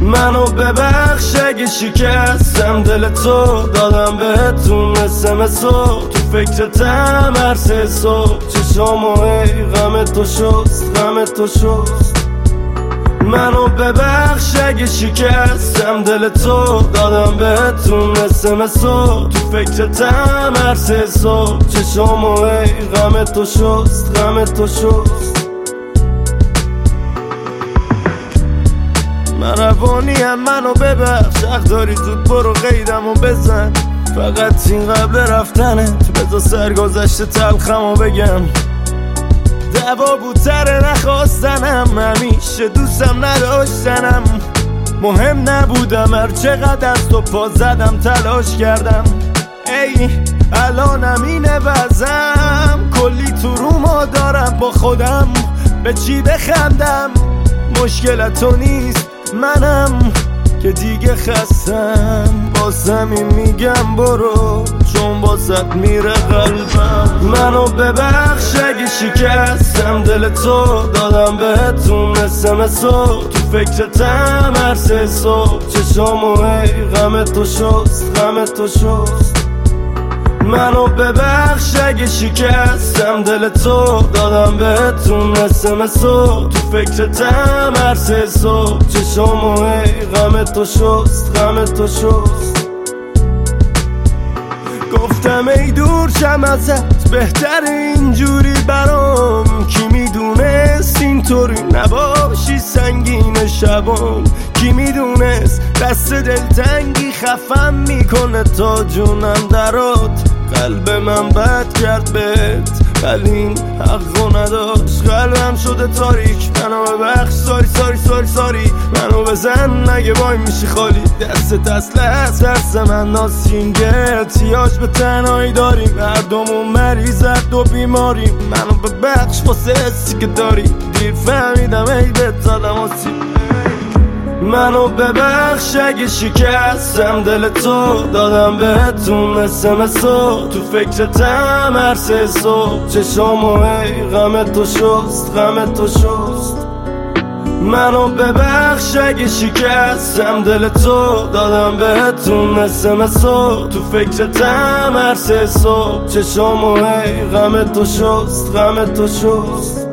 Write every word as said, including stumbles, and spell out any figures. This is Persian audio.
منو ببخش اگه شکستم دل تو، دادم بهتون اسمسو تو فکرتم هر سه صبح. چشامو ای غم تو شست، غم تو شست. منو ببخش اگه شکستم دل تو، دادم بهتون اسمسو تو فکرتم هر سه صبح. چشامو ای غم تو شست، غم تو شست. من روانیم منو ببخش، حق داری زود برو قیدمو بزن. فقط این قبل رفتنت بذار سرگذشت تلخمو بگم. دوا بودتره نخواستنم، همیشه دوستم نداشتنم. مهم نبودم هر چقدر از تو پا زدم تلاش کردم. ای الانم اینه وضعم، کلی تو روما دارم با خودم به چی بخندم. مشکل تو نیست منم که دیگه خستم، واسه این میگم برو چون واسط میره قلبم. منو ببخش اگه شکستم دل تو، دادم بهتون اسمسو تو فکرتم هر سه صبح. چشامو ای غم تو شست، غم تو شست. منو ببخش اگه شکستم دل تو، دادم بهتون اسمسو تو فکرتم هر سه صبح. چشامو ای غم تو شست، غم تو شست. گفتم ای دور شم ازت بهتر اینجوری برام. کی میدونست اینطوری نباشی سنگین شبام. کی میدونست دست دلتنگی خفم میکنه تا جونم درات. قلب من بد کرد بهت ولی این حقو نداشت. قلبم شده تاریک، منو ببخش ساری ساری ساری ساری. منو بزن اگه وای میشی خالی، دست اسلحه دست من ناسینگه. احتیاج به تنهایی داریم، هر دومون مریضت و بیماریم. منو ببخش واسه حسی که داری، دیر فهمیدم ای بهت زدم آسیب. منو ببخش اگه شکستم دل تو، دادم بهتون اسمسو تو فکرتم هر سه صبح. چشامو ای غم تو شست، غم تو شست. منو ببخش اگه شکستم دل تو، دادم بهتون اسمسو تو فکرتم هر سه صبح. چشامو ای غم تو شست، غم تو شست.